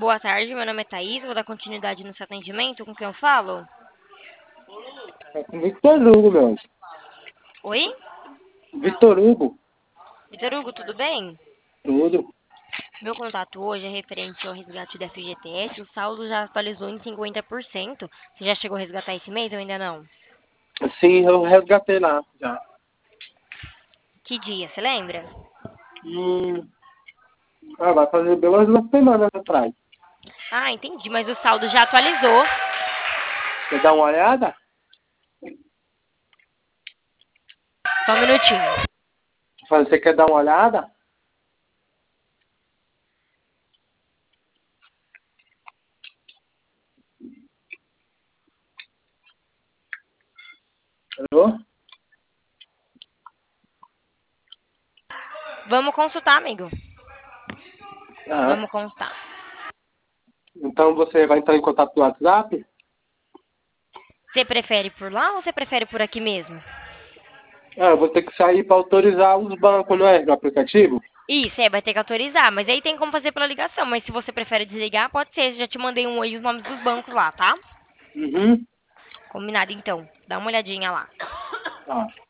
Boa tarde, meu nome é Thaís, vou dar continuidade no seu atendimento, com quem eu falo? É com Victor Hugo, meu. Oi? Victor Hugo, Vitor Hugo, tudo bem? tudo. Meu contato hoje é referente ao resgate da FGTS, o saldo já atualizou em 50%. Você já chegou a resgatar esse mês ou ainda não? Sim, eu resgatei lá já. Que dia, você lembra? Hum, vai fazer bem umas 2 semanas atrás. Ah, entendi, mas o saldo já atualizou. Quer dar uma olhada? Só um minutinho. Você quer dar uma olhada? Alô? Vamos consultar, amigo. Ah, Vamos consultar. então você vai entrar em contato no WhatsApp? Você prefere por lá ou você prefere por aqui mesmo? Eu vou ter que sair para autorizar os bancos, não é? No aplicativo? Isso, vai ter que autorizar, mas aí tem como fazer pela ligação. Mas se você prefere desligar, pode ser. Já te mandei um oi e os nomes dos bancos lá, tá? Uhum. Combinado então. Dá uma olhadinha lá. Tá.